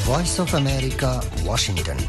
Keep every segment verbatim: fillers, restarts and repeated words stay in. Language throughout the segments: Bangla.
Voice of America, Washington.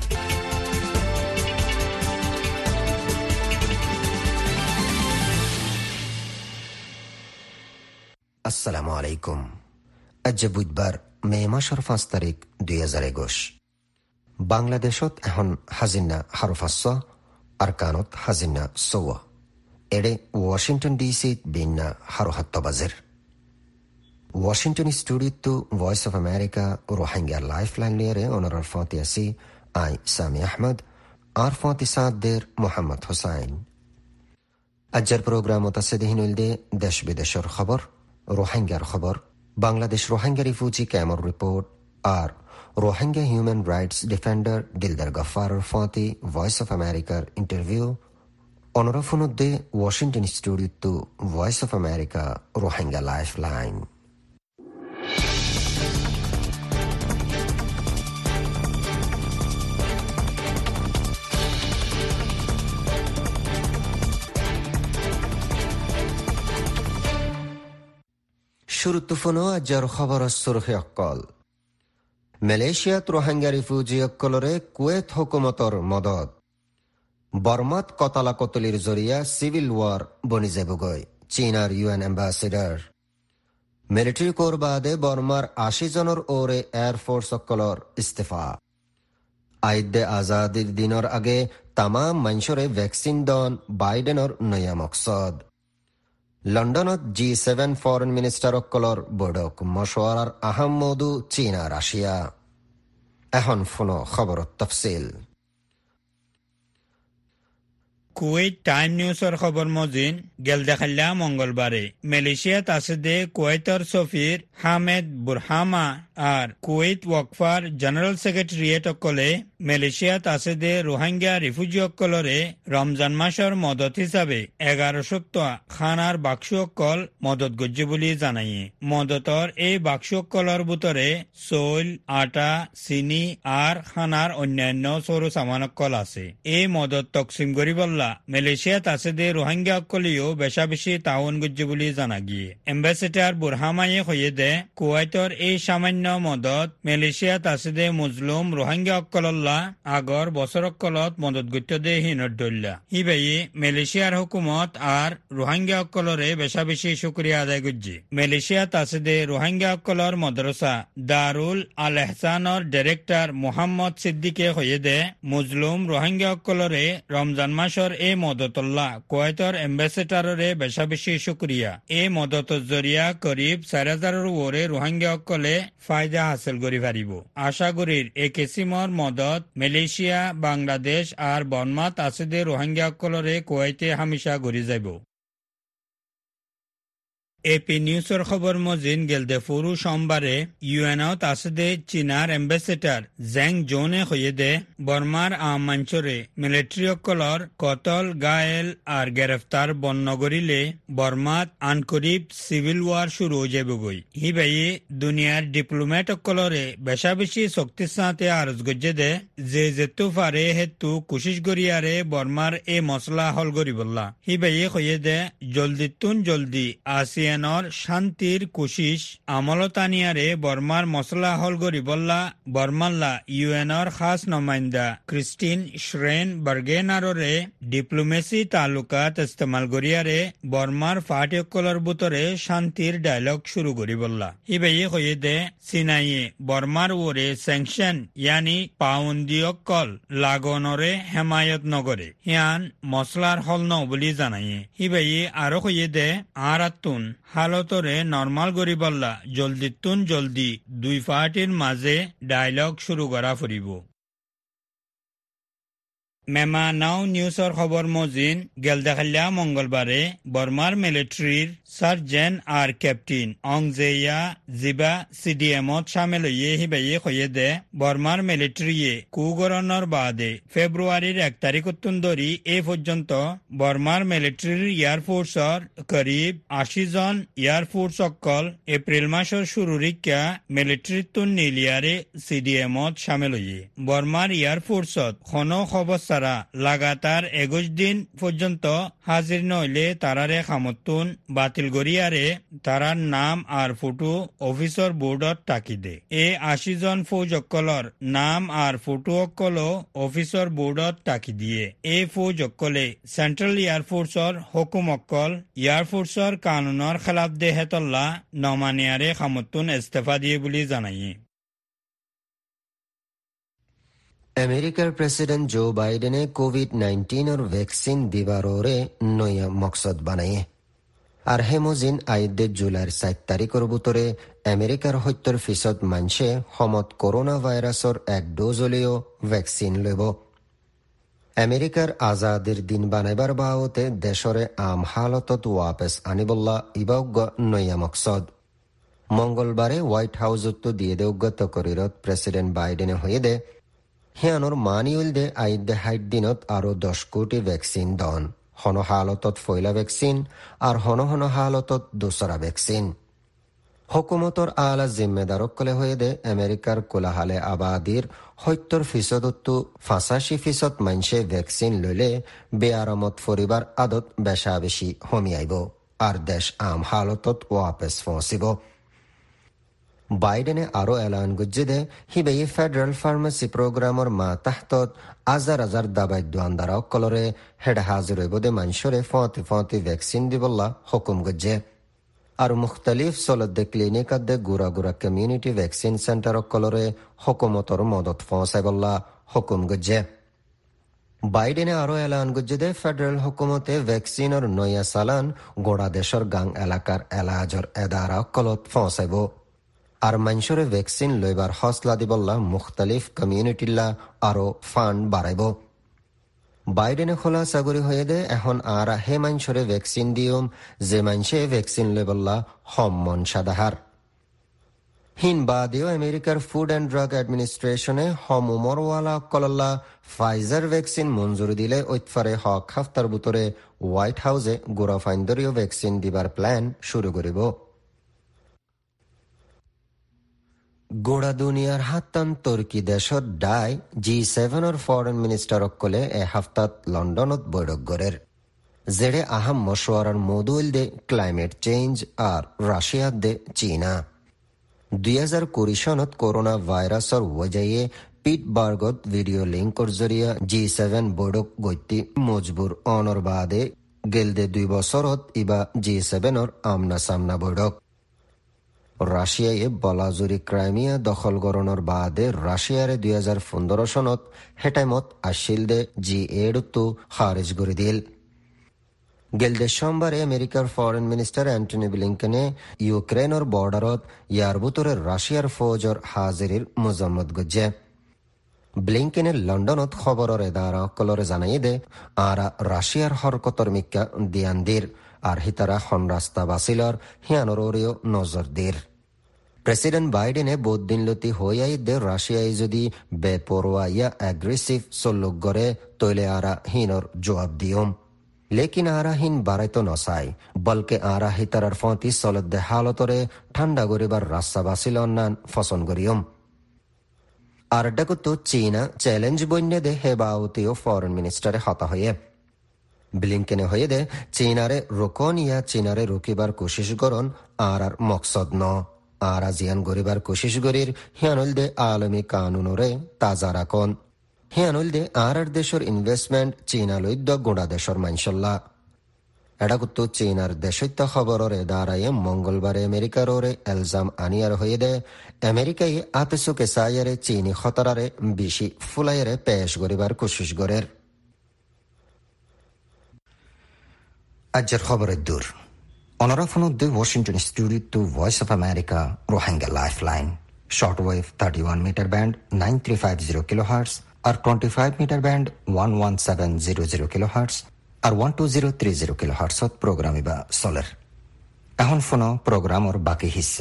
আসসালামু আলাইকুম। আজ বুধবার মে মাসের পাঁচ তারিখ দুই হাজার একুশ। বাংলাদেশত এখন হাজিনা হারফাস্য আর কানত হাজিনা সৌয়া এড়ে ওয়াশিংটন ডিসিত বিন্না হারহাত্ত বাজের। ওয়াশিংটন স্টুডিওতো voice of America Rohingya life line লিয়ারে অনরার ফাঁতি আসি আই সামি আহমদ আর ফাঁতি সাদদের মোহাম্মদ হোসাইন। আজ্জার প্রোগ্রামত আছে দেহিনুলদে দেশ বিদেশের খবর, রোহিঙ্গার খবর, বাংলাদেশ রোহিঙ্গা রিফিউজি ক্যাম্পের রিপোর্ট আর Rohingya human rights defender Dildar গফারের ফাঁতি ভয়েস অফ আমেরিকার ইন্টারভিউ অনরাফুনুদ্দে ওয়াশিংটন স্টুডিওতো voice of America Rohingya life line. শুরুত্তুফনো আজ্জার খবর সুরখি অক্কল। মালয়েশিয়াত রোহিঙ্গা রিফিউজি অক্কলরে কুয়েত হুকুমতর মদত। বর্মাত কতলা কতলির জরিয়া সিভিল ওয়ার বনি যাবগৈ, চীনার ইউএন অ্যাম্বাসেডার। মিলিটারি কোর বাদে বর্মার আশি জনের ওরে এয়ারফোর্স অক্কলর ইস্তেফা। আইদে আজাদির দিনের আগে তামাম মানুষরে ভ্যাকসিন দন বাইডেনর নয়া মকসদ। লন্ডনত জি সেভেন ফরেন মিনিস্টার অক্কলর বৈঠক মশওয়ারার আহম মৌদু চীনা রাশিয়া। এখন ফোনো খবর তফসিল। কুয়েত টাইম নিউজের খবর মজিন গেল দেখাল্লা মঙ্গলবারে মালয়েশিয়াত আছে দে কুয়েতর সফির হামেদ বুরহামা আর কুয়েত ওয়াকফার জেনারেল সেক্রেটারিয়েট অকলে মালয়েশিয়াত আছে দে রোহিঙ্গা রিফিউজি অকলরে রমজান মাসের মদত হিসাবে এগারো সপ্তাহ খানার বাক্স অকল মদত গজ্জে বলে জানাইয়ে। মদতর এই বাক্স অকলর ভিতরে চৌল, আটা, চিনি আর খানার অন্যান্য সরু সামান অকল আছে। এই মদত তকসিম করিবল্লা মালয়েশিয়াত আছে দে রোহিঙ্গা অকলিও বেশা বেশি তাউন গজ্জে বলে জানা গিয়ে। এম্বাসেডার বুরহামায়ে হয়ে দে কুয়েতর এই সামান্য মদত মালয়েশিয়াত আছে দে মুজলুম রোহিঙ্গা অকলল্লা আগর বছর অকলত মদত গত্য দে হিনর দল্লা। হিবাই মালয়েশিয়ার হুকুমত আর রোহিঙ্গা অকলরে বেশা বেশি শুক্রিয়া আদায় গজ্জি। মালয়েশিয়াত আছে দে রোহিঙ্গা অকলর মদরসা দারুল আল এহসানর ডিরেক্টর মোহাম্মদ সিদ্দিকে হয়ে দে মুজলুম রোহিঙ্গা অকলরে রমজান মাসর এই মদতল্লা কুয়েতর এম্বাসেডাররে বেশা বেশি শুক্রিয়া। এই মদতর জরিয়া করিব চার হাজারের ওরে রোহিঙ্গা অকলে ফায়দা হাসিল করি পারিব। আশা করির এই কিসিমর মদত মালয়েশিয়া, বাংলাদেশ আর বর্মাত আছে দে রোহিঙ্গা অকলরে কুয়েতে হামেশা ঘুরি যাব। এপি নিউজের খবর মজিন গেলদে ফুরু সোমবারে ইউএনত আছে দে চীনার এম্বাসেডার জ্যাং জোনে হয়ে দে বর্মার আমাঞ্চরে মিলিটারি অকলর কতল, গায়েল আর গ্রেফতার বন্ন করিলে বর্মাত আনকরিব সিভিল ওয়ার শুরু হয়ে যাবগৈ। হিবাই দুনিয়ার ডিপ্লোম্যাট অকলরে বেশা বেশি শক্তির সাথে আরজ গজ্জে দে যে যেতু পারে হেতু কোশিশ করিয়ারে বর্মার এ মশলা হল করি বললা। হিবাই হয়ে দে জলদি তুন জলদি আসি শান্তির কোশিশ আমলতানিয়ারে বর্মার মশলা হল গরি বল্লা বর্মাল্লা ইউএনর খাস নমাইন্দা ক্রিস্টিন শ্রেন বার্গেনাররে ডিপ্লোমেসি তালুকাত ইস্তেমাল গরিয়ারে বর্মার ফাটিয়কলর বুতরে শান্তির ডায়লগ শুরু করি বল্লা। ইবাই হয়ে দে সিনাইয়ে বর্মার ওরে স্যাংশন ইয়ানি পাউন্দিয়কল লাগনরে হেমায়ত নগরে হিয়ান মশলার হল ন বলি জানাইয়ে। ইবাই আরো হয়ে দে আর আতুন হালতরে নর্মাল গরিবল্লা জলদি তুন জলদি দুই পার্টির মাঝে ডায়লগ শুরু করা ফুরিব। মেমা নাও নিউজের খবর মজিন গেল দেখাল্লা মঙ্গলবারে বর্মার মিলিটারির সার্জেন্ট আর ক্যাপ্টেন অংজেয়া জিবা সিডিএমত সামিল হইয়ে হিবাইয়ে হয়ে দে বর্মার মিলিটারিয়ে কুগরণর বাদে ফেব্রুয়ারির এক তারিখ ধরি এ পর্যন্ত বর্মার মিলিটারির এয়ারফোর্সর করিব আশি জন এয়ারফোর্স অকল এপ্রিল মাসের শুরুরিকা মিলিটারি তুন নিলিয়ারে সিডিএমত সামিল হইয়ে। বর্মার এয়ারফোর্সত খন অবস্থা তারা লাগাতার একুশ দিন পর্যন্ত হাজির নইলে তারারে খামতুন বাতিল গরিয়ারে তারার নাম আর ফটো অফিসর বোর্ডত টাকি দে। এই আশি জন ফৌজকলর নাম আর ফটো অকল অফিসর বোর্ডত টাকি দিয়ে। এই ফৌজকলে সেন্ট্রাল এয়ারফোর্সর হুকুম অকল এয়ারফোর্সর কানুনের খেলাফ দে হেতল্লা নমানিয়ারে খামতুন ইস্তফা দিয়ে বলে জানাই। আমেরিকার প্রেসিডেন্ট জো বাইডেনে কোভিড নাইন্টিনের ভ্যাকসিন দিবার ওরে নয়া মকসদ বানাইয়ে। আর হেমোজিন আইদে জুলাইয়ের সাত তারিখের ভিতরে আমেরিকার সত্তর ফিসদ মানুষে সমত করোনা ভাইরাসর এক ডোজ হলেও ভ্যাকসিন লব। আমেরিকার আজাদির দিন বানাইবার বাবতে দেশরে আম হালতত ওয়াপেস আনিবল্লা ইবাউগ নয়া মকসদ। মঙ্গলবারে হোয়াইট হাউসত দিয়ে দেউগত করিরত প্রেসিডেন্ট বাইডেনে হয়ে দে হিয়ানোর মানিউল দে আইদে হাইট দিনত আরো দশ কোটি ভ্যাকসিন দন। হন হালতত ফয়লা ভ্যাকসিন আর হন হন হালতত দোসরা ভ্যাকসিন। হুকুমতর আলা জিম্মেদারকলে হয়ে দে আমেরিকার কোলাহালে আবাদির সত্তর ফিসদত্তু ফাঁসাশি ফিসদ মানসে ভ্যাকসিন লইলে বেআরামত ফরিবার আদত বেশা বেশি হমি আইব আর দেশ আম হালতত ওয়াপেস পৌঁছিব। বাইডেনে আরো এলান গুজ্জে দে হিবে ফেডারেল ফার্মেসি প্রোগ্রামর মা তাহতত হাজার হাজার দাবাই দোয়ানদারা অকলরে হেড হাজির হইব দে মানুষরে ফতি ফতি ভ্যাকসিন দিবল্লা হুকুম গুজ্জে। আর মুখতালিফ সলদে ক্লিনিক দে গুড়া গুড়া কমিউনিটি ভ্যাকসিন সেন্টার অকলরে হুকুমতর মদত পৌঁছাইবল্লা হুকুম গুজ্জে। বাইডেনে আরো এলান গুজ্জে দে ফেডারেল হুকুমতে ভ্যাকসিনের নয়া সালান গোড়া দেশের গাং এলাকার এলাজর এদারা অকলত পৌঁছাইব। আর মানুষরে ভ্যাকসিন লইবার হসলা দিবল্লা মুখতালিফ কমিউনিটিল্লা আরো ফান্ড বাড়াইব। বাইডেনে খোলা চাকরি হয়ে দে এখন আর হে মানুষরে ভ্যাকসিন দিয়ম যে মানুষে ভ্যাকসিন লইবল্লা হম মন সাদাহার। হিন বাদেও আমেরিকার ফুড অ্যান্ড ড্রাগ অ্যাডমিনিস্ট্রেশনে হম উমরওয়ালা কলল্লা ফাইজার ভ্যাকসিন মঞ্জুরি দিলে ঐতফারে হক হাফতার ভিতরে হোয়াইট হাউসে গোড়া ফাইন্দরীয় ভ্যাকসিন দিবার প্ল্যান শুরু করিব। গোড়া দুনিয়ার হাত্তান তুর্কি দেশত ডাই জি সেভেনের ফরেন মিনিস্টার অকলে এ হাফতাত লন্ডনত বৈঠক গড়ের জেড়ে আহাম মশওয়ারার মদুল দে ক্লাইমেট চেঞ্জ আর রাশিয়া দে চীনা। দুই হাজার কুড়ি সনত করোনা ভাইরাসর ওজাইয়ে পিটবার্গত ভিডিও লিঙ্কর জরিয়া জি সেভেন বৈঠক গতি মজবুর অনর বাদে গেলদে দুই বছরত ইবা জি সেভেনের আমনা সামনা বৈঠক। রাশিয়ায় বলাজুরি ক্রাইমিয়া দখল গরণর বাদে রাশিয়ারে দুই হাজার পনেরো সনত হেটাইমত আসিল দে জি এডতো খারিজ করে দিল। গেলদে সোমবারে আমেরিকার ফরেন মিনিস্টার অ্যান্টনি ব্লিংকেনে ইউক্রেনের বর্ডারত ইয়ার ভিতরে রাশিয়ার ফৌজর হাজিরির মুজম্মত গজ্জে। ব্লিংকেনের লন্ডনত খবরের এদারা কলরে জানাই দে আর রাশিয়ার হরকতর মিক্কা দিয়ানদির আর হিতারা হন রাস্তা বাসিলর হিয়ানোরিও নজর দির। প্রেসিডেন্ট বাইডেনে বদিন লতি হইয়াই দে রাশিয়ায় যদি বেপরোয়া ইয়া অ্যাগ্রেসিভ সল্লুক গড়ে তৈলে আরা হিনর জবাব দিয়ম। লেকিন আরা হিন বাড়াইতো নসাই বলকে আরা হিতারার ফতি সলদে হালতরে ঠান্ডা গরিবার রাস্তা বাসিল নান ফসন গরিয়ম। আর ডাকুতো চীনা চ্যালেঞ্জ বন্যে দে হেবাউতিও ফরেন মিনিস্টারে হতা হয়ে। ব্লিংকেনে হয়ে দে চীনারে রোকন ইয়া চীনারে রুকিবার কোশিশ করন আর আর মকসদ ন আর জিয়ান গরিবার কোশিশ গরির হিয়ানুল দে আলমী কানুনরে তাজা রাখন। হিয়ানুল দে আর আর দেশর ইনভেস্টমেন্ট চীনা লৈদ্য গোড়া দেশর মানসল্লা। এডাকুত্তু চীনার দেশৈত্য খবরের এদারায়ে মঙ্গলবারে আমেরিকার ওরে এলজাম আনিয়ার হয়ে দে আমেরিকায় আতেসুকে সাইয়ারে চীনি খতরারে বেশি ফুলাইয়ারে পেশ গরিবার কোশিশ গরের। আজের খবরের দূর অনরাফনুদ্দে Washington studio to voice of America Rohingya lifeline shortwave thirty one metre band nine three five zero kilo hertz আর twenty five metre band one one seven zero zero kilo hertz আর one two zero three zero kilo হার্টসত প্রোগ্রামে বা চলের। এখন ফোন প্রোগ্রামর বাকি হিস্সা।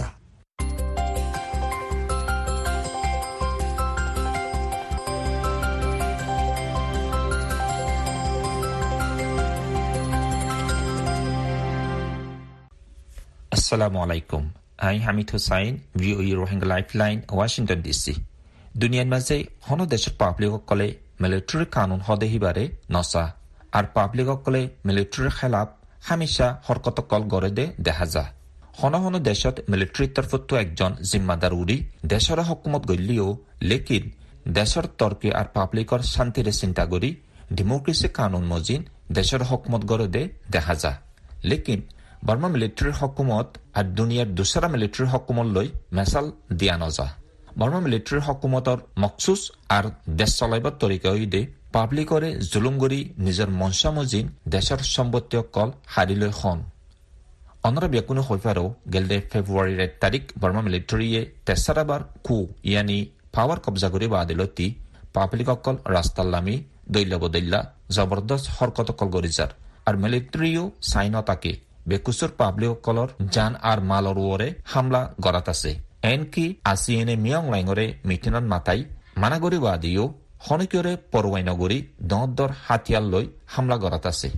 আসসালামু আলাইকুম। আই Hamid Hussain, VOA Rohingya lifeline, Washington DC. দুনিয়ার মাঝে হন দেশের পাবলিকসকলে মিলিটারি কানুন হদেহিবারে নসা আর পাবলিক অকলে মিলিটারির খেলাপ হামেশা হরকতকল গড়ে দে দেখা যা হন হন দেশত মিলিটারির তরফতো একজন জিম্মাদার উড়ি দেশর হকুমত গলিও লেকিন দেশর তর্কে আর পাবলিকর শান্তিরে চিন্তা করি ডেমোক্রেসি কানুন মজিন দেশর হকুমত গড়ে দে দেখা যা লেকিন বর্মা মিলিটারির হকুমত আর দুনিয়ার দুসরা মিলিটারির হকুমত লৈ মেসাল দিয়া নজা বর্মা মিলিটারির হকুমতর মকসুস আর দেশ চলাইবার তরিকা দে পাবলিকরে জুলুম করি নিজের মনসা মজিন দেশের সম্পত্তি অকল হারি লৈ খন অনরা ব্যাকুনো হইফারও গেলদে ফেব্রুয়ারির এক তারিখ বর্মা মিলিটারিয়ে তেসারাবার কু ইয়ানি পাওয়ার কবজা করে বাদিলতি পাবলিক অকল রাস্তাল্লামি দৈল্লা বদৈল্লা জবরদস্ত হরকত অকল গরিজার আর মিলিটারিও সাইন তাকে বেকুসুর পাবলিক অকলর জান আর মালর ওরে হামলা গড়াত আছে এনকি আসিএনে মিয়ং লাইঙরে মিটিনত মাতাই মানাগরি বাদিও হনিকরে পরওয়াইনগরী দর হাতিয়ার লৈ হামলা গড়াত আছে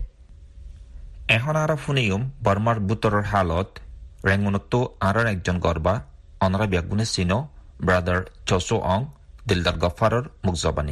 এখন আর ফুনিয়ম বর্মার বুতরের হালত রেঙ্গুনত আর একজন গর্বা অনরা ব্যাগুনে চিনো ব্রাদার চসো অং দিলদার গফারর মুখজবানি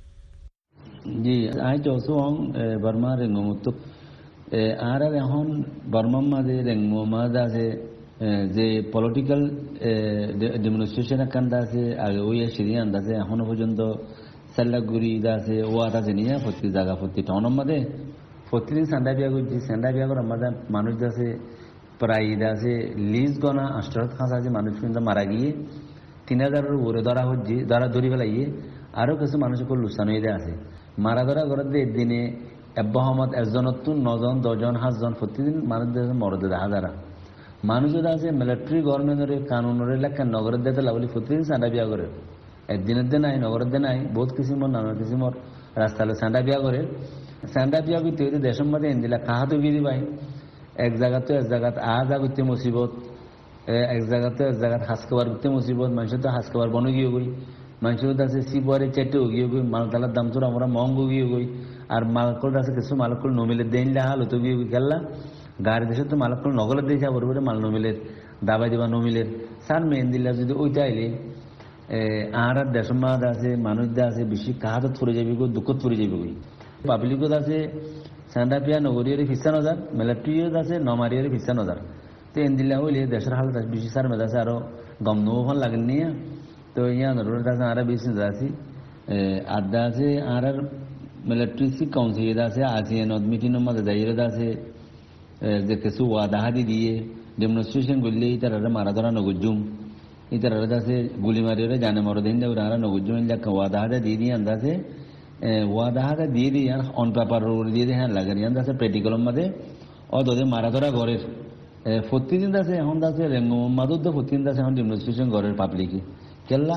জি আই চসো অং বর্মা রেঙ্গুমত আর এখন বর্মার মাঝে রেঙ্গুমাদ আছে যে পলিটিক্যাল ডেমনস্ট্রেশন কান্দা আছে আগে ওই সিরিয়ান আছে এখনো পর্যন্ত সাল্লাগুড়ি আছে ও আছে নিয়ে প্রতি জায়গা প্রতি টাউনের মধ্যে প্রতিদিন সান্ডা বিয়া করছি সান্ডা বিয়া করার মধ্যে মানুষ আছে প্রায় আছে লিজ গনা আষ্টরত খাঁচা আছে মানুষ কিন্তু মারা গিয়ে তিন হাজারের উপরে ধরা হচ্ছে ধরা ধরি ফেলাইয়ে আরও কিছু মানুষকে লুসানো দিয়ে আছে মারা ধরা ঘরের দিনে এব্বাহমদ একজনত নজন দশজন সাতজন প্রতিদিন মানুষ মরদে দেখা যারা মানুষ আছে মিলিটারি গভর্নমেন্টের কানুনের লেখা নগরের দিতে লাগলে প্রতিদিন সান্ডা বিয়া করে একদিনের দিন নাই নগরের দিন নাই বহুত কিসিমর নানা কিসিমর রাস্তালে সান্ডা বিয়া করে সান্ডা বিয়া করতে হইতে দেশের মধ্যে এনদিলা কাহাতো গিরি পাই এক জায়গাতে এক জায়গাত আ যা করতে মুসিবত এক জায়গাতে এক জায়গাত হাঁস খাবার করতে মুসিবত মানুষের তো হাঁস খাবার বন গিয়ে গই মানুষের আছে সিপুয়ারে চেটে গিয়ে গই মালতালার দাম তোর আমরা মহঙ্গ গিয়ে গই আর মালকল আছে কিছু মালকল নমিলে দেন হাল হতো গিয়ে খেললা গাড়ি দেশে তো মালকল নগলের দিয়ে যাবো বলে মাল নমিলের দাবাই দিবা নমিলের সার মেন দিলা যদি ওইটা আইলে আর আর দেশের মাঝে আছে মানুষ আছে বেশি কাহাতত ফুরে যাবি গো দুঃখত ফুরে যাবি গই পাবলিকত আছে সান্ডাপিয়া নগরীয় ফিসা নজার মিলিটারিও আছে নমারিয়র ফিসা নজার তো এন দিলা হইলে দেশের হালত বেশি সার মেদ আছে আরো গম নৌফল লাগেন নিয়ে তো ইয়া নরুর আছে আর বেশি আছে আড্ডা আছে আর আর মিলিটারি কাউন্সিল আছে আসিয়ান মিটিংয়ের মধ্যে যাইয়ের আছে যে কিছু ওয়াদাহাদি দিয়ে ডেমনস্ট্রেশন করলে তারা মারা ধরা নগুজুম ইতারা আছে গুলি মারিয়ে জানে মরো দিন দেওয়া আর নগুজুম ওয়াদাহাদা দিয়ে দিয়ে আন্দাজে ওয়াদাহাদা দিয়ে দিয়ে অন পেপার দিয়ে দিয়ে হ্যাঁ লাগে আছে প্র্যাকটিক্যালের মধ্যে অদে মারা ধরা ঘরের প্রতিদিন আছে এখন আছে মাদুর তো প্রতিদিন আছে এখন ডেমনস্ট্রেশন ঘরের পাবলিকে কেল্লা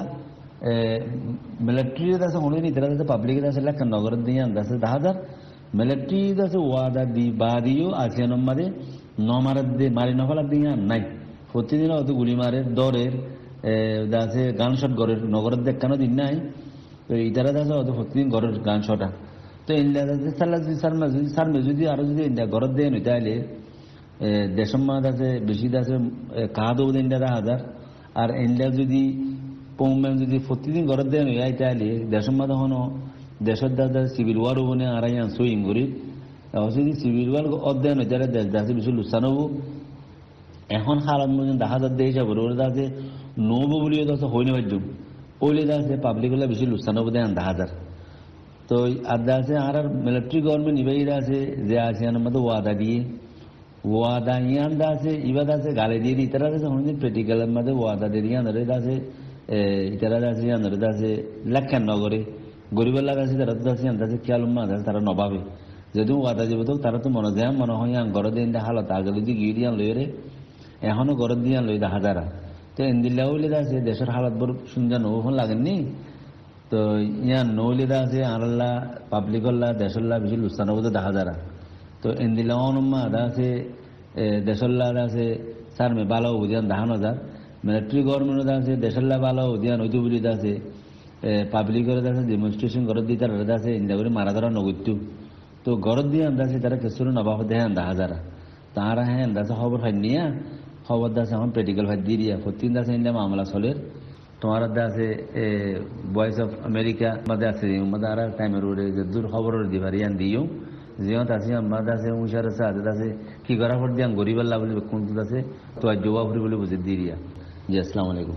মিলিটারি আছে হনুন ইতারা আছে পাবলিকের আছে লেখা নগরের দিয়ে আন্দাজে দেখা যার মিলিটারি আছে ওয়াদা দি বা দিও আসিয়ান মারে ন মারার দিয়ে মারি নফালার দিয়ে নাই প্রতিদিন অত গুলি মারে দরের আছে গান শট ঘরের নগরের দেখানো দিন নাই তো ইতারা আছে অত প্রতিদিন ঘরের গান শটা তো ইন্ডিয়া সার মে যদি আরো যদি ইন্ডিয়া ঘরের দিয়ে নইতে আইলে দেশের মাঝ আছে বেশি আছে কাহা দেবো ইন্ডিয়া হাজার আর ইন্ডিয়া যদি পৌমেন যদি প্রতিদিন ঘরের দিয়ে নই আইতে আইলে দেশের মাঝে হনো দেশের দাদা সিভিল ওয়ার বনে আড়াই আনছো ইঙ্গুরি যদি সিভিল ওয়ার অধ্যয়ন হইতে দেশ দাসে বেশি লুসান হবো এখন হালত মধ্যে দেখা যার দিয়ে যাবো ওরা আছে নবো বলিও আছে হইনি বাজ্য ওইলে আছে পাবলিক হলে বেশি লুসান হবো দেন দেখা যার তো আদা আছে আর আর মিলিটারি গভর্নমেন্ট ইবাইরা আছে যে আসিয়ানের মধ্যে ওয়াদা দিয়ে ওয়াদা ইয়ান দা আছে ইবাদ আছে গালে দিয়ে দিই ইতারা আছে হনুন প্র্যাকটিক্যালের মধ্যে ওয়াদা দিয়ে দিয়ে আনরে আছে ইতারা আছে আনরে আছে লেখান নগরে গরিবের লাগা আছে তারা তো আছে আন্দাজে খেয়াল মা আছে তারা নবাবে যেহেতু ওয়াদা যাব তো তারা তো মনে যায় মনে হয় ঘর দিয়ে হালত আগে যদি গিয়ে দিয়ে লই রে এখনো ঘর দিয়ে লই দেখা যারা তো এনদিল্লা হইলে আছে দেশের হালত বড় সুন্দর নৌফোন লাগেননি তো ইয়ান নৌলিদা আছে আল্লাহ পাবলিকল্লা দেশল্লা বেশি লুস্তান বোধ দেখা যারা তো এনদিল্লা অনম্মা আদা আছে দেশল্লা আছে সার মে বালা উদিয়ান দেখা নজার মিলিটারি গভর্নমেন্ট আছে দেশল্লা বালা উদিয়ান হইতে বলি আছে পাবলিকের আছে ডেমনস্ট্রেশন ঘর দিয়ে তারা আছে ইন্দা করে মারা ধরা নগত্যু তো ঘর দিয়ে আন্দাছে তারা কেসুর নবাব দেয় দেখা যারা তারা হ্যাঁ আন্দাজে খবর হয় নিয়ে খবর দাসে এখন প্র্যাকটিক্যাল ভাই দিয়ে দিয়া প্রতিদিন দাসে ইন্ডিয়া মামলা চলের তোমার আছে ভয়েস অফ আমেরিকা মাঝে আছে মাঝে আর টাইমের ওরে যে দূর খবর দিবার ইয়ান দিও জিয়ত আছে মাঝে আছে উষার আছে আজ আছে কি করা পর দিয়ান গরিব আল্লাহ বলে কোন আছে তো আজ জবাব বলে বুঝে দিরিয়া। জি আসসালামু আলাইকুম।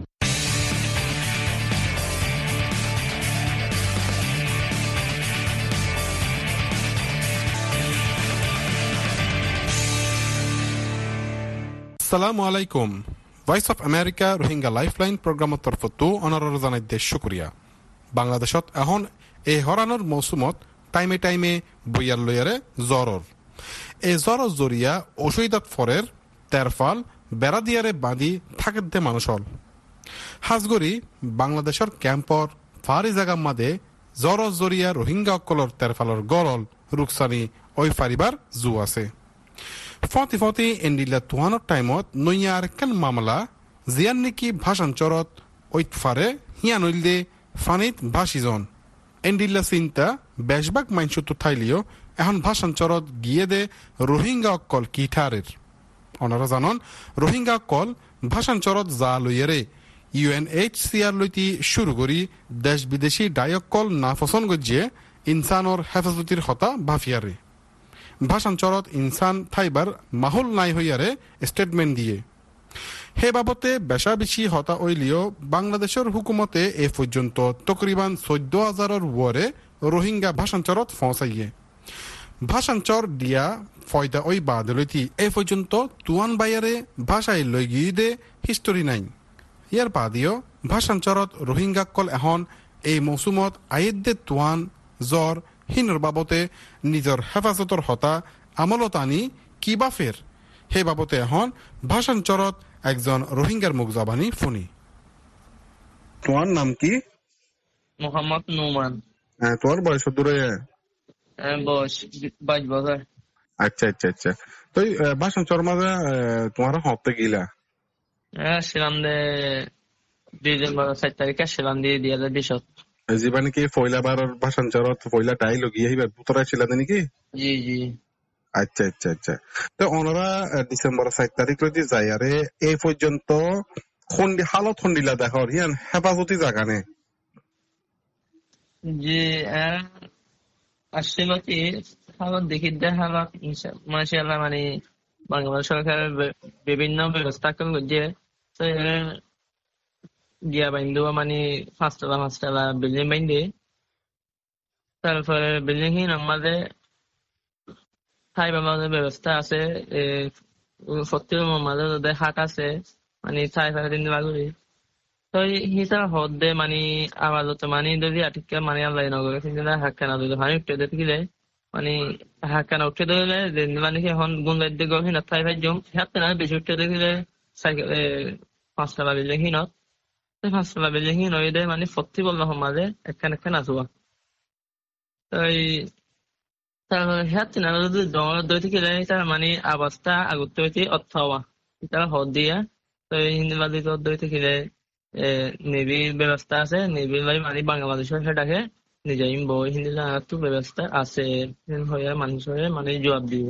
আসসালামু আলাইকুম। Voice of America Rohingya lifeline প্রোগ্রামৰ তৰফতো অনাৰৰ জনাই দিয়ে শুক্ৰিয়া। বাংলাদেশত এখন এই হৰাণৰ মৌচুমত টাইমে টাইমে বৈয়াৰ লৈয়াৰে জ্বৰৰ এই জ্বৰৰ জৰিয়া অসুবিধাত ফৰেৰ তেৰফাল বেড়া দিয়াৰে বান্ধি থাকে দে মানুহৰ সাজগৰি বাংলাদেশৰ কেম্পৰ ফাৰি জাগা মাদে জ্বৰৰ জৰিয়া ৰোহিংগাসকলৰ তেৰফালৰ গৰল ৰোকচানি ঐ ফাৰিবাৰ জো আছে। ফতি ফতি এণ্ডিলা তুহানৰ টাইমত নৈয়াৰ কেন মামলা জিয়ান নেকি ভাষাঞ্চৰত ঐতফাৰে হিয়া নৈলদে ফানিত ভাষিজন এণ্ডিলা চিন্তা বেশবাগ মাইনচুতো ঠাইলিও এখন ভাষাঞ্চৰত গিয়ে দে ৰোহিংগা অকল কিঠাৰেৰ অনারা জানন ৰোহিংগা অকল ভাষাঞ্চৰত যা লইয়েৰে U N H C R লৈতি শুরু করি দেশ বিদেশী ডায়কল না ফসন গজিয়ে ইনসানৰ হেফাজতিৰ হতা ভাফিয়াৰে ভাষাঞ্চলত ইনসান ঠাইবাৰ মাহল নাই হইয়ারে স্টেটমেন্ট দিয়ে সেই বাবতে বেচা বেছি হতা ওইলিও বাংলাদেশের হুকুমতে এ পর্যন্ত তকরিবান চৈধ্য হাজারের ওয়ারে রোহিঙ্গা ভাষাঞ্চলত পৌঁছাইয়ে ভাষাঞ্চর দিয়া ফয়দা ওই বাদলতি এ পর্যন্ত তুয়ান বাইয়ারে ভাষায় লৈ গিয়ে দে হিস্টোরি নাই। ইয়ার বাদিও ভাষাঞ্চলত রোহিঙ্গাকল এখন এই মৌচুমত আয়েদ দে তুয়ান জ্বর হিনৰ বাবতে নিজৰ হেফাজতৰ হতা আমলত আনি কিবা ফেৰ সেই বাবতে এখন ভাষাঞ্চলত একজন রোহিঙ্গার মুখ জবানি শুনি। তোমার নাম কি? মোহাম্মদ নোমান। তোমার বয়স দূরে? বয়স বাইশ বছর। আচ্ছা আচ্ছা আচ্ছা। তো ভাষাঞ্চর মাঝে তোমার হতে গিলা? ছিলাম দে ডিসেম্বর সাত তারিখে ছিলাম দিয়ে দুই হাজার বিশ। জীবা নাকি পয়লাবার ভাষাঞ্চলত পয়লা টাই লগি আহিবা পুতরা ছিল নাকি? জি জি। আচ্ছা আচ্ছা আচ্ছা। তো ওনারা ডিসেম্বর সাত তারিখ লইতে যায় আরে এই পর্যন্ত খন্ডি হালত খন্ডিলা দেখর হিয়ান হেফাজতি জায়গা নে? জি আসছিল কি হালত দেখি দে হালত মাশাআল্লাহ মানে বাংলাদেশ সরকারের বিভিন্ন ব্যবস্থা করছে গিয়া বাইন্দু মানে পাঁচতলা পাঁচতলা বিল্ডিং বাইন্দে তারপরে বিল্ডিং হিন আমাদের খাইবার ব্যবস্থা আছে সত্যি মাঝে হাট আছে মানে চাই চাই দিন লাগবে তো হিসাব হদ দে মানে আওয়াজ মানে যদি আটিকা মানে আল্লাহ নগরে কিন্তু হাক্কানা দিলে ভাই উঠে দিতে গেলে মানে হাক্কানা উঠে দিলে মানে এখন গুণ দিতে গেলে না তাই ভাই জম হাতে না বেশি উঠে দিলে সাইকেল পাঁচতলা বিল্ডিং হিনত পাঁচতলা বিল্ডিং হিন হয়ে দেয় মানে সত্যি বললাম মাঝে একখান একখান আসুয়া তাই তারপরে হাতে না যদি ডর দইতে গেলে তার মানে আওয়াজটা আগতে হইতে অর্থ হওয়া তারা হদ দিয়া তো হিন্দি বাদী দইতে গেলে নেভির ব্যবস্থা আছে নেভির ভাই মানে বাংলাদেশের সেটাকে নিজেই বই হিন্দি তো ব্যবস্থা আছে হয়ে মানুষ হয়ে মানে জবাব দিব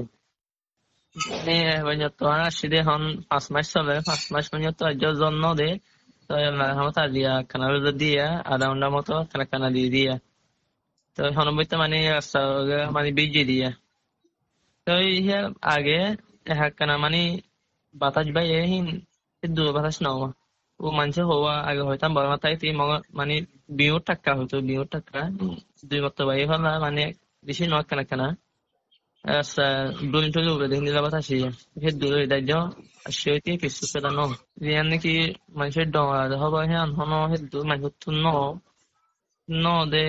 আসি দে এখন পাঁচ মাস চলে পাঁচ মাস পর্যন্ত জন্ম দে তো তার দিয়া খানা দিয়া আধা ঘন্টার মতো খানা খানা দিয়ে দিয়া তো সনবইতে মানে রাস্তা মানে বিজি দিয়া তো ইয়ার আগে হাক্কানা মানে বাতাস বাই হিন দু বাতাস নাও ও মানুষ হওয়া আগে হইতাম বড় মাথায় তুই মানে বিউর টাকা হইতো বিউর টাকা দুই বছর বাই হল মানে বেশি নয় কেনা কেনা দুদিন টলি উড়ে দেখি নিলাম আসি সে দূরে দায়িত্ব আসি হইতে কিছু পেলা ন জিয়ান নাকি মানুষের ডর হবা হ্যাঁ হন সে দু মানুষ ন ন দে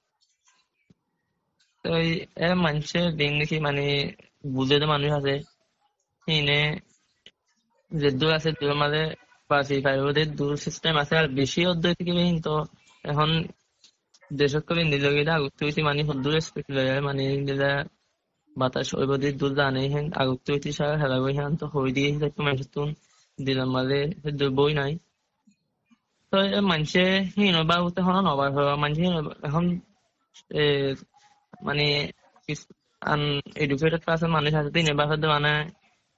এ মানুষের দিন নাকি মানে বুঝে যে মানুষ আছে সিনে যে দূর আছে দূরের মাঝে বাসি ওদের দূর সিস্টেম আছে আর বেশি অধ্যয় থেকে কিন্তু এখন দেশত কবি নিজেকে আগুতে হইতে মানে দূর স্পিড মানে বাতাস ওই বদি দূর জানে হেন আগুতে হইতে সারা হেলা বই হেন তো হই দিয়ে মানুষ তুন দিলাম মাঝে বই নাই তো মানুষে হীন বাবুতে হন নবার হওয়া মানুষ এখন মানে এডুকেটেড ক্লাসের মানুষ আছে তিন এবার হয়তো মানে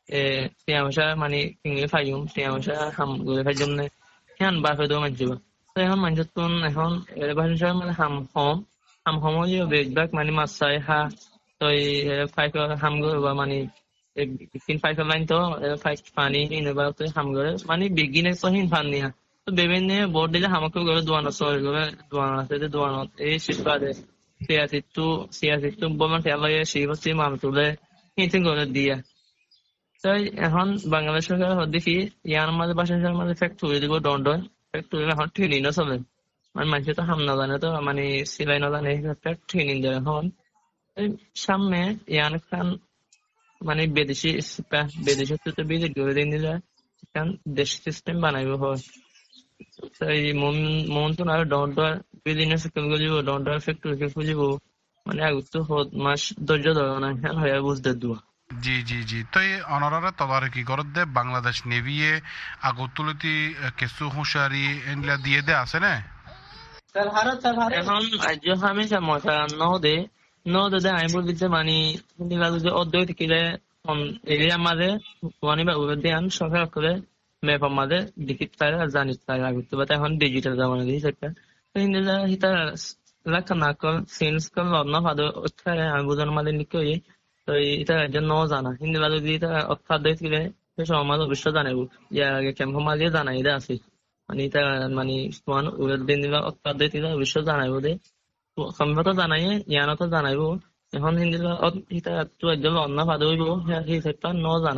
টিয়া ভাষা মানে ইংলিশ ফাইম টিয়া ভাষা হাম গুলো ফাইজম নে হ্যান বার হয়তো মানছি এখন মানুষজন এখন বাহির মানে হাম হম হাম হম বেশিরভাগ মানে মাছাই হা তো ফাইভ হাম বা মানে তিন ফাইভ লাইন তো ফাইভ পানি বা হাম করে মানে বিগিনে তো হিন ফান নিয়া তো বিভিন্ন বোর্ড দিলে হামাকে করে দোয়ানো সরি করে দোয়ানো আছে যে দোয়ানো এই শীতবাদে সিয়াসিটু সিয়াসিটু বমান ঠেলাইয়ে সেই হচ্ছে মাল তুলে হিনতে করে দিয়া তাই এখন বাংলাদেশ সরকার দেখি ইয়ার মাঝে বাসার মাঝে ফ্যাক্টরি দিব দণ্ডন ফ্যাক্টরি এখন ট্রেনিং চলে মানে মানুষ তো হাম না জানে তো মানে সিলাই না জানে ট্রেনিং দেয় এখন সামনে ইয়ান খান মানে বিদেশি বিদেশি তো বিদেশ করে দিন দিলে এখন দেশ সিস্টেম বানাইব হয় তাই মন মন তো আর দণ্ডর বিদিনের সিস্টেম গুলিব দণ্ডর ফ্যাক্টরি খুঁজিব মানে আগুত তো হত মাস ধৈর্য ধরে না হ্যাঁ হয়ে বুঝতে দুয়া জি জি জি তো এই অনারারে তদারকি করত দে বাংলাদেশ নেভিয়ে আগতুলতি কিছু হুঁশিয়ারি এনলা দিয়ে দে আছে না এখন আজ হামেশা মশা নদে নদে দে আমি বলতে মানে যে অধ্যয় থেকে এরিয়া মাঝে ওয়ানি বা উদ্যান সরকার করে মেপ মাঝে ডিকিট তারা জানিত তারা আগুত বা এখন ডিজিটাল জামানা দিয়ে সেটা হিন্দা হিতা লাখা না কল সিনস কল লগ্ন ভাদে উৎসাহে আমি বুঝার মাঝে নিকই তো এটা একজন ন জানা হিন্দি বাদে যদি এটা অর্থাৎ দিলে সে সমাজ অবশ্য জানাবো যে আগে ক্যাম্প মাঝে জানাই দে আছে মানে এটা মানে তোমার দিন দিলা অর্থাৎ দিলে অবশ্য জানাবো দে সম্ভবত জানাই ইয়ানত জানাইবো এখন হিন্দি এটা তো একজন অন্য ভাদে হইব সেই সেটা ন জানা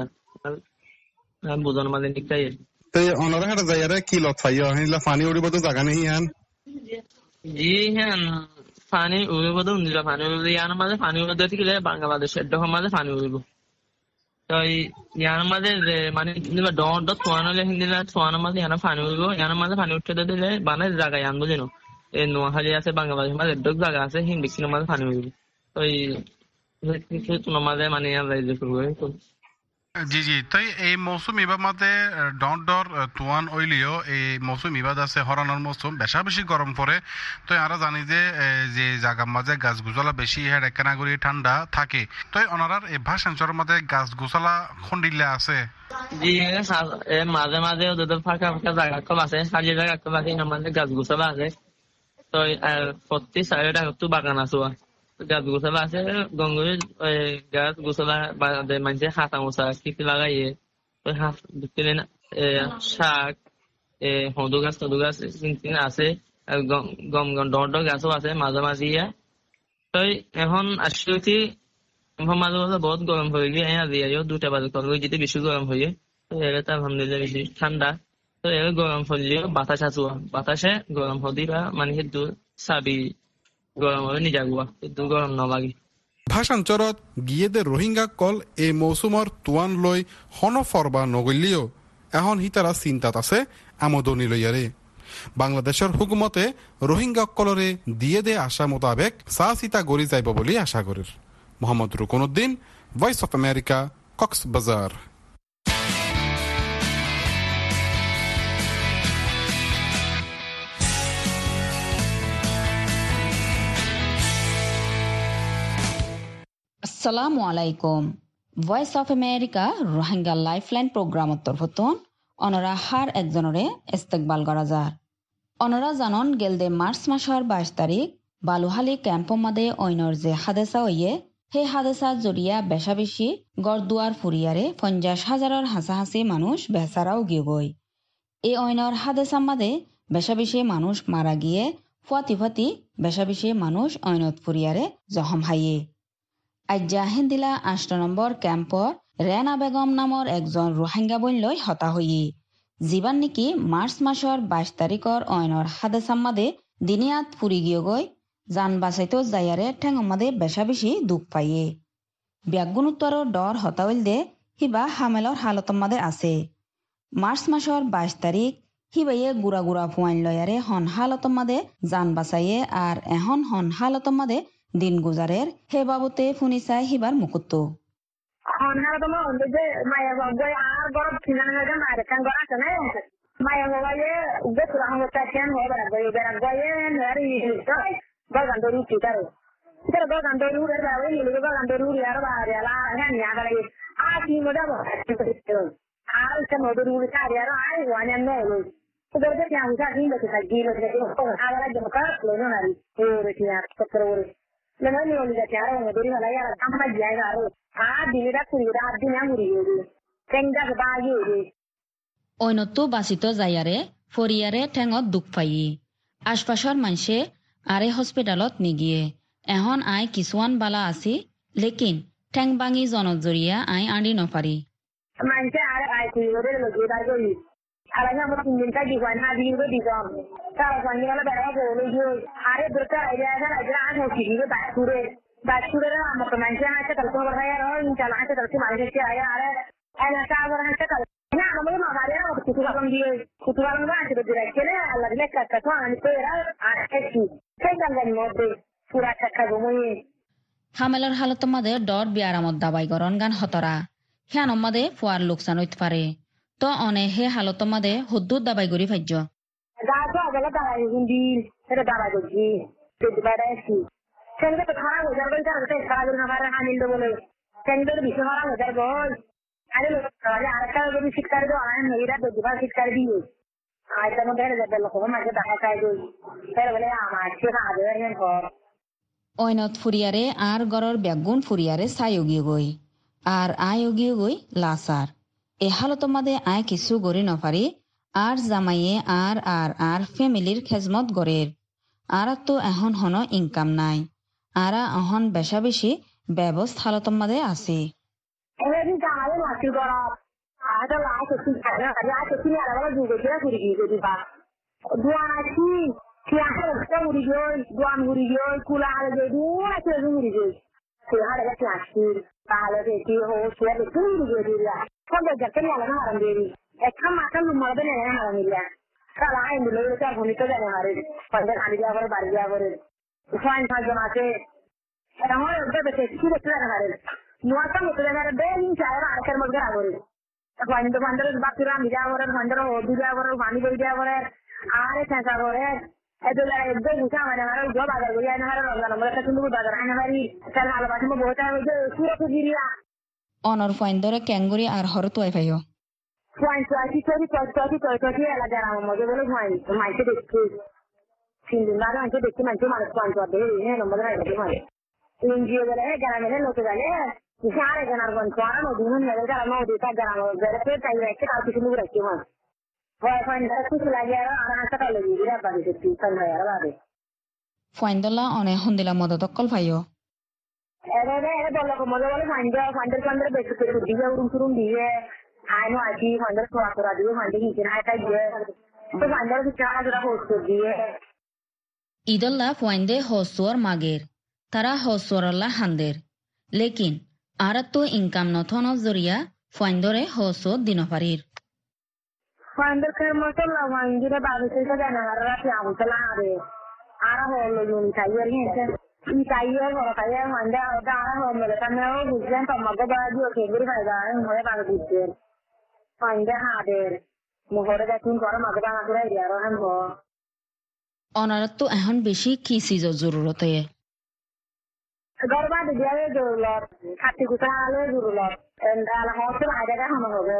বুঝার মাঝে নিকাই অনারা হাটা যাইয়ারে কি লত পাইয়া হিলা পানি উড়িব তো জায়গা নেই ইয়ান জি হ্যাঁ পানি উড়িব তো নিলা পানি উড়িব ইয়ার মাঝে পানি উড়িব দেখলে বাংলাদেশের ডোর মাঝে পানি উড়িব তো ইয়ার মাঝে মানে ডর ডর সোয়ান হলে হিন্দিলা সোয়ানোর মাঝে ইয়ার পানি উড়িব ইয়ার মাঝে পানি উঠতে দিলে বানে জায়গায় আনবো যেন এই নোয়াখালী আছে বাংলাদেশের মাঝে ডোক জায়গা আছে হিন্দি কিলোর মাঝে পানি উড়িব তো তোমার মাঝে মানে করবো জি জি তাই এই মৌসুম এবার মাঝে ডর ডর তুয়ান ওইলিও এই মৌসুম এবার আছে হরানোর মৌসুম বেশা বেশি গরম পড়ে তো আমরা জানি যে যে জায়গার মাঝে গাছ গুছলা বেশি হেড একখানা করে ঠান্ডা থাকে তো ওনারার এই ভাষাঞ্চলের মাঝে গাছ গুছলা খন্ডিলে আছে জি মাঝে মাঝে ওদের ফাঁকা ফাঁকা জায়গা কম আছে সাজিয়ে জায়গা কম আছে এর মাঝে গাছ গুছলা আছে তো প্রতি সাইডে একটু বাগান আছে গাছ গোছালা আছে গঙ্গুরি গাছ গোছালা মানুষের হাতা মোছা কিছু লাগাইয়ে ওই হাত দিলে শাক হদু গাছ তদু গাছ আছে গম গম ডর ডর গাছও আছে মাঝে মাঝে ইয়া তো এখন আসছি মাঝে মাঝে বহুত গরম হয়ে গিয়ে আজি আইও দুটা বাজে কল যেতে বেশি গরম হয়ে তো এর তো আলহামদুলিল্লাহ বেশি ঠান্ডা তো এর গরম হলেও বাতাস আসুয়া বাতাসে গরম হদি বা মানে দু চাবি গরম হবে নিজাগুয়া কিন্তু গরম নলাগে ভাষাঞ্চলত গিয়েদে রোহিঙ্গা কল এই মৌসুমৰ তুয়ান লৈ হন ফরবা নগলিও এখন হিতারা চিন্তাত আছে আমদনি লইয়ারে বাংলাদেশের হুকুমতে রোহিঙ্গা কলরে দিয়ে দে আশা মোতাবেক চা চিতা গড়ি যাইব বলে আশা করের Mohammad Rukunuddin voice of America Cox's Bazar আসসালামু আলাইকুম voice of America Rohingya lifeline প্রোগ্রামত তরফতন অনরা হার একজনরে ইস্তেকবাল করা যার অনরা জানন গেলদে মার্চ মাসের বাইশ তারিখ বালুহালি ক্যাম্প মাদে অইনর যে হাদেসা হইয়ে সেই হাদেসা জড়িয়া বেশা বেশি গড়দুয়ার ফুরিয়ারে পঞ্চাশ হাজারের হাসাহাসি মানুষ বেচারাও গিয়ে গই এই অইনর হাদেসা মাদে বেশা বেশি মানুষ মারা গিয়ে ফুয়াতি ফাতি বেশা বেশি মানুষ অইনত ফুরিয়ারে জখম হাইয়ে আজ্জা হিন্দিলা আষ্ট নম্বর ক্যাম্পর রেনা বেগম নামৰ একজন রোহিঙ্গা বইনলৈ হতা হইয়ে জীবান নেকি মার্চ মাসের বাইশ তারিখর অইনর হাদেসাম্মাদে দিনিয়াত ফুরি গিয়ে গই যান বাঁচাইতো যাইয়ারে ঠেঙমাদে বেশা বেশি দুঃখ পাইয়ে ব্যাগুণোত্তরের ডর হতা হইল দে হিবা হামেলর হালতম্মাদে আছে মার্চ মাসের বাইশ তারিখ হিবাইয়ে গুড়া গুড়া ফুয়াইন লয়ারে হন হালতম্মাদে যান বাঁচাইয়ে আর এখন হন হালতম্মাদে দিন গুজারের হে বাবতে ফুনি চাই হিবার মুকুত্ত হনহারা তোমার অন্ধে যে মায়া বাবা আর বড় কিনান হয়ে যায় মায়ের কান গড়া আছে না মায়া বাবা এ উগে পুরা হম চাছেন হয়ে বেড়া গয়ে বেড়া গয়ে নারি গগান দরি চিতারো তেরে গগান দরি উড়ে যাবে লিলে গগান দরি উড়ে আর বাড়ি আলা হ্যাঁ নিয়া গলে আ কি মজা বা আর সে মদরি উড়ে চারি আর আই ওয়ান এম নে Udah dia yang usaha ini betul saja, dia betul betul. Awal aja muka, lalu nari, oh dia terus. Lalu ni orang dia cara orang beri malah ya, tambah dia yang ada. Ah, dia dah kuri, dah dia yang kuri itu. Tengah sebaju itu. অন্যতো বাচিত যায়াৰে ফৰিয়াৰে ঠেঙত দুখ পায়ে আশপাশৰ মানুহে আৰে হস্পিটালত নিগিয়ে এখন আই কিছুমান বালা আছি লেকিন ঠেং ভাঙি জনত জৰিয়া আই আঁৰি নপাৰি মানুহে আৰে আই কুৰিবৰে লগিদাৰ কৰি আলাঙা মোৰ তিনটা দিৱান হা দিও দিগাম তাৰ সঙ্গে বেড়া বলে যে আরে দুটা আইডিয়া আছে আইডিয়া আজ হচ্ছে কি বাসুরে বাসুরে আমার তো মানুষ আছে কলকো বড় হয় আর ইনশাল আছে কলকো মানুষ আছে আরে انا تعبر عن شكل نعم ما علينا وقت كلام دي كلام ما عندي بدركنا الله لك كتوان عن كيرا عن اكي كيدا الموضوع পুরা কাকাগমই হামেলার হালত মাদে ডর বিয়ারামত দাবাই গরন গান হতরা হ্যান মাদে ফুয়ার লোকসান হইতে পারে তো অনে হে হালত মাদে হুদ্দুত দাবাই গরি ফাজ্য দাদা আগলা দাবাই হিন্দি এটা দাবাই গজি তেজবাড়াছি সঙ্গে তো খারাপ হয়ে যাবে এটা তো খারাপ না মারা হানিল বলে সঙ্গে তো বিশ খারাপ হয়ে যাবে আরে আরে আরেকটা যদি ঠিক করে দাও আমি মেয়েরা দুবার ঠিক করে দিই আইটা মধ্যে যাবে লোক মাঝে দেখা খাই দিই এর বলে আমার কি কাজ হয়ে পর অইনত ফুরিয়ারে আর গরর ব্যাগুন ফুরিয়ারে সাইয়োগি গই আর আয়োগি গই লাসার এ হালত মাদে আয় কিছু গরি নপারি আর জামাইয়ে আর আর আর ফ্যামিলির খেজমত গরের আর তো এখন হন ইনকাম নাই আরা অহন বেশা বেশি ব্যবস্থা হালত মাদে আছে এদিন কালে মাছি করা আটা লাইট আছে না লাইট আছে না আলাদা যুগে যেটা করি কি করি বা দুয়াছি কি আছে একটা উড়ি গই দুয়ান উড়ি গই কুলা আলে গই দুয়া আছে উড়ি গই সে হারে গেছে আসি তাহলে দেখি হো সে দেখি উড়ি গই দিলা সব জায়গাতে না না হারাম দেরি একটা মাথা লুমাবে না না হারাম দিলা কালা আই মিলে এটা ভূমিকা জানে হারে পঞ্চাশ আনি যাওয়ার বাড়ি যাওয়ার ফাইন ফাইন আছে এটা হয় ওটা দেখে কি দেখতে না হারে nuasa mutlaka ben cara arkar magara agore fandu fandu bakira mija agore fandu hodu agore pani boi agore are sasa agore edola eddo gusa mara mara job agar gori ana mara ranga namara katundu bagar ana mari sal hala basmo bohta hoje sura ko giriya onor findore kenguri ar hortu aifayo ফাইন সাইটি সাইটি সাইটি সাইটি ala jara mo bole ফাইন মাইকে দেখছি সিন্দিন বাগা মাইকে দেখছি মাইকে মারা ফাইন তো দেই নে নম্বর আইতে মানে ইনজিও গলে গারামে লোক গলে Misalnya jangan konsuara mau dulu nih, kalau mau kita jangan mau berarti kayak itu kalau kita nunggu lagi mas. Wah, fine, itu lagi ada anak sekolah lagi dia pada itu kan ya, ada. Fine dola, aneh hundila moda tokkol fayo. Ada ada ada dola kemudian kalau fine dia, fine dia kan berbeda berbeda dia urung urung dia. Anu aja, fine dia suara suara dia, fine dia hikin aja dia. Itu fine dia bicara sudah host dia. Idola fine dia hostuar mager, tara hostuarlah hander. Lekin আর তো ইনকাম নথন জরিয়া ফাইন্দরে হসো দিনপারির ফাইন্দর কে মতলা ফাইন্দরে বাবিসে জানা রাতি আমতলা আরে আরা হলো নি কাইয়ার নিছে ই কাইয়ার হলো কাইয়ার মান্দা ওটা আরা হলো কানে ও বুঝলেন তো মগো বাজি ও কেগরি ফাইদা হয়ে বাগ দিচ্ছে ফাইন্দে হাদের মোহরে দেখুন করে মগো বাগ করে ইয়ার হান হো অনারত তো এখন বেশি কি সিজর জরুরত হয় গরবা দিয়ে জরুরত খাতি কুতালে জরুরত এন্ডাল হসল আইডা হন হবে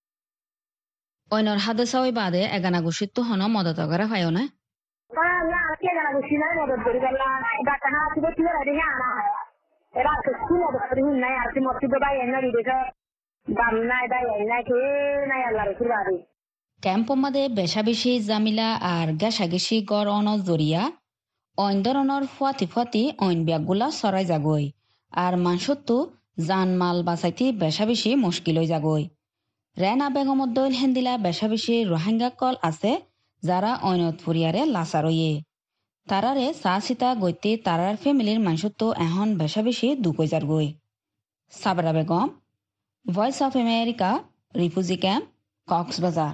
অইনর হাদসাওই বাদে এগানা গুছিত হন মদত করে ফায়ো না para না কে গানা গুছি না মদত করি গলা ডাটা না আসবে কি রে না না এরা কিছু মদত করি না আর কি মতি বাবা এনে দিছে দাম না এটা এনে কে না আল্লাহ রাসূল বাড়ি ক্যাম্প মাদে বেশা বেশি জামিলা আর গাসাগেশি গর অন জরিয়া অইন ধরনের ফুয়াতি ফুয়াতি অইন ব্যাগগুলা সরাই যাগই আর মাংসতো জান মাল বাঁচাইতে বেশা বেশি মুশকিল হয়ে যাগই রেনা বেগমত দইল হেন্দিলা বেশা বেশি রোহিঙ্গা কল আছে যারা অইনত ফুরিয়ারে লাসারয়ে তারারে চা চিতা গইতে তারার ফ্যামিলির মাংসতো এখন বেশা বেশি দুকই যারগই Sabra Begum voice of America refugee camp Cox's Bazar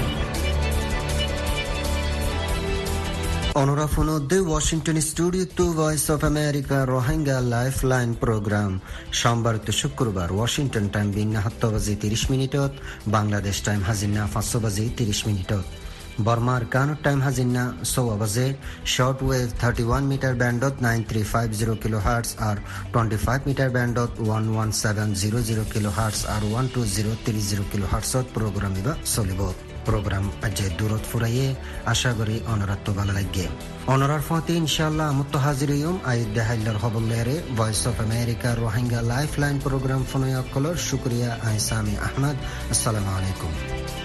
অনরা ফোনদে Washington studio to voice of America Rohingya life line program সোমবার তো শুক্রবার ওয়াশিংটন টাইম বিন্না সাতটা বাজি ত্রিশ মিনিটত বাংলাদেশ টাইম হাজিনা পাঁচশো বাজি ত্রিশ মিনিটত বর্মার কানুর টাইম হাজিনা সোয়া বাজে short wave thirty one metre ব্যান্ডত nine three five zero kilo hertz আর টোয়েন্টি ফাইভ মিটার ব্যান্ডত one one seven zero zero kilo hertz আর one two zero three zero kilo হার্টসত প্রোগ্রাম ইবা চলিব। প্রোগ্রাম আজ দূরত ফুরাইয়ে আশা করি অনরাত্ম ভালো লাগে। অনরার ফতে ইনশাল্লাহ মুত্ত হাজির হইম আই দেহাইলার খবরলেরে voice of America Rohingya life line program ফোনয়কলর শুক্রিয়া। আই সামি আহমদ। আসসালামু আলাইকুম।